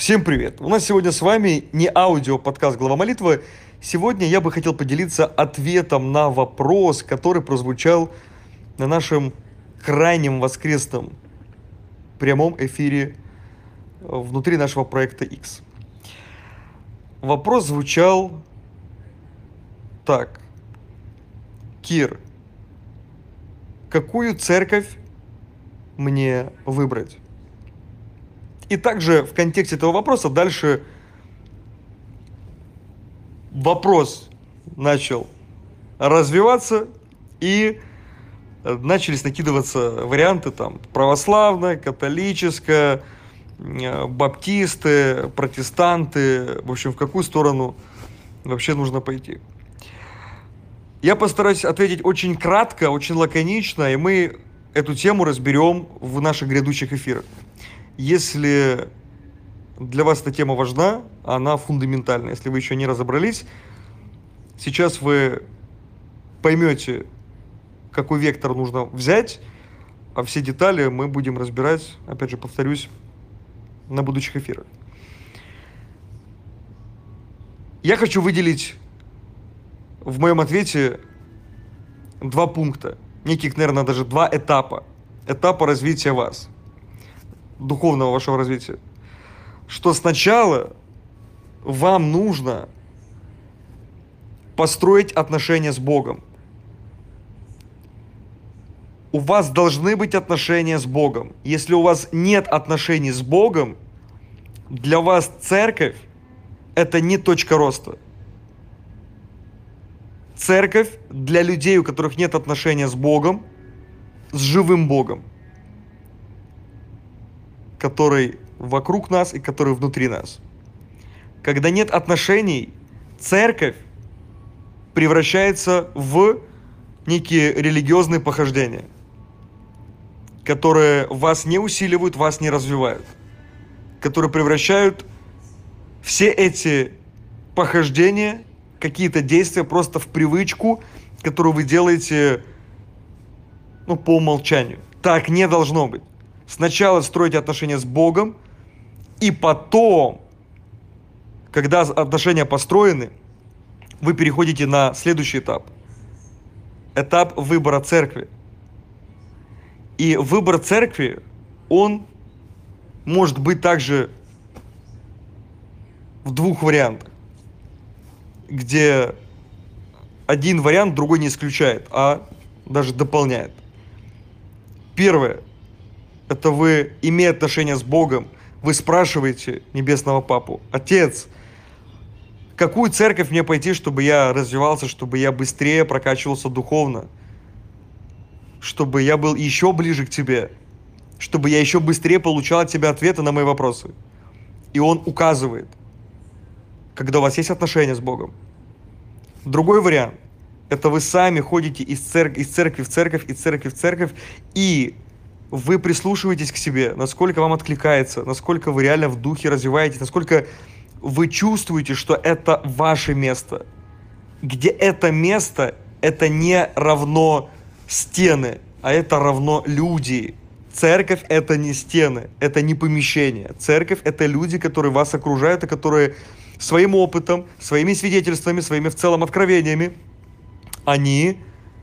Всем привет! У нас сегодня с вами не аудио-подкаст «Глава молитвы». Сегодня я бы хотел поделиться ответом на вопрос, который прозвучал на нашем крайнем воскресном прямом эфире внутри нашего проекта X. Вопрос звучал так. Кир, какую церковь мне выбрать? И также в контексте этого вопроса дальше вопрос начал развиваться, и начались накидываться варианты там православная, католическая, баптисты, протестанты, в общем, в какую сторону вообще нужно пойти. Я постараюсь ответить очень кратко, очень лаконично, и мы эту тему разберем в наших грядущих эфирах. Если для вас эта тема важна, она фундаментальна. Если вы еще не разобрались, сейчас вы поймете, какой вектор нужно взять, а все детали мы будем разбирать, опять же, повторюсь, на будущих эфирах. Я хочу выделить в моем ответе два пункта, неких, наверное, даже два этапа развития вас, духовного вашего развития. Что сначала вам нужно построить отношения с Богом. У вас должны быть отношения с Богом. Если у вас нет отношений с Богом, для вас церковь – это не точка роста. Церковь для людей, у которых нет отношения с Богом, с живым Богом, который вокруг нас и который внутри нас. Когда нет отношений, церковь превращается в некие религиозные похождения, которые вас не усиливают, вас не развивают, которые превращают все эти похождения, какие-то действия просто в привычку, которую вы делаете, по умолчанию. Так не должно быть. Сначала стройте отношения с Богом, и потом, когда отношения построены, вы переходите на следующий этап. Этап выбора церкви. И выбор церкви, он может быть также в двух вариантах, где один вариант другой не исключает, а даже дополняет. Первое. Это вы, имея отношения с Богом, вы спрашиваете Небесного Папу: Отец, какую церковь мне пойти, чтобы я развивался, чтобы я быстрее прокачивался духовно, чтобы я был еще ближе к Тебе, чтобы я еще быстрее получал от Тебя ответы на мои вопросы. И Он указывает, когда у вас есть отношения с Богом. Другой вариант. Это вы сами ходите из церкви в церковь, из церкви в церковь, и вы прислушиваетесь к себе, насколько вам откликается, насколько вы реально в духе развиваетесь, насколько вы чувствуете, что это ваше место. Где это место, это не равно стены, а это равно люди. Церковь – это не стены, это не помещение. Церковь – это люди, которые вас окружают, и которые своим опытом, своими свидетельствами, своими в целом откровениями, они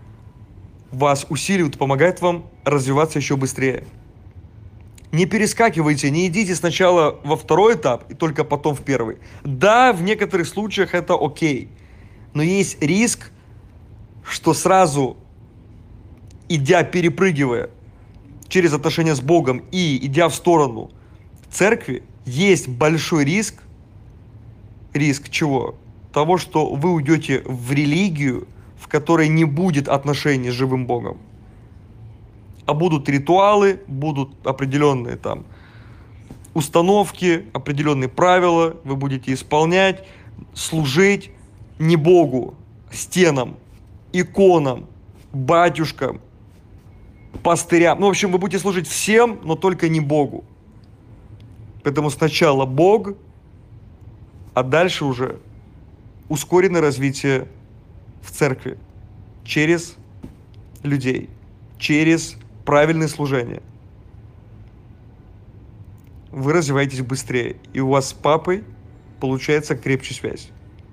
вас усиливают, помогают вам развиваться еще быстрее. Не перескакивайте, не идите сначала во второй этап и только потом в первый. Да, в некоторых случаях это окей, но есть риск, что сразу, перепрыгивая через отношения с Богом и идя в сторону церкви, есть большой риск. Риск чего? Того, что вы уйдете в религию, в которой не будет отношений с живым Богом. А будут ритуалы, будут определенные там установки, определенные правила, вы будете исполнять, служить не Богу, стенам, иконам, батюшкам, пастырям. В общем, вы будете служить всем, но только не Богу. Поэтому сначала Бог, а дальше уже ускоренное развитие в церкви через людей, через правильное служение. вы развиваетесь быстрее, и у вас с папой получается крепче связь.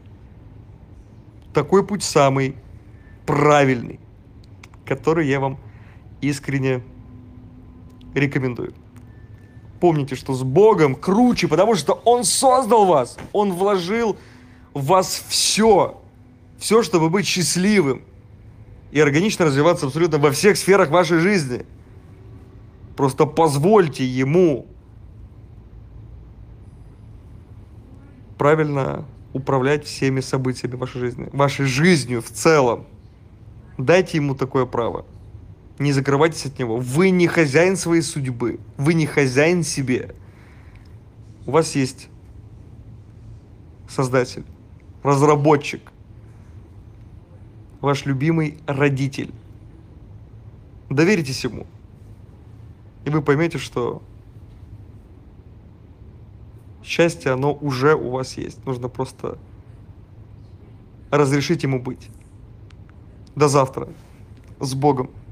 Такой путь самый правильный, который я вам искренне рекомендую. Помните, что с Богом круче, потому что Он создал вас, Он вложил в вас все, чтобы быть счастливым и органично развиваться абсолютно во всех сферах вашей жизни. Просто позвольте Ему правильно управлять всеми событиями вашей жизни, вашей жизнью в целом. Дайте Ему такое право. Не закрывайтесь от Него. Вы не хозяин своей судьбы. Вы не хозяин себе. У вас есть Создатель, разработчик, ваш любимый родитель. Доверитесь Ему. И вы поймете, что счастье, оно уже у вас есть. Нужно просто разрешить Ему быть. До завтра. С Богом.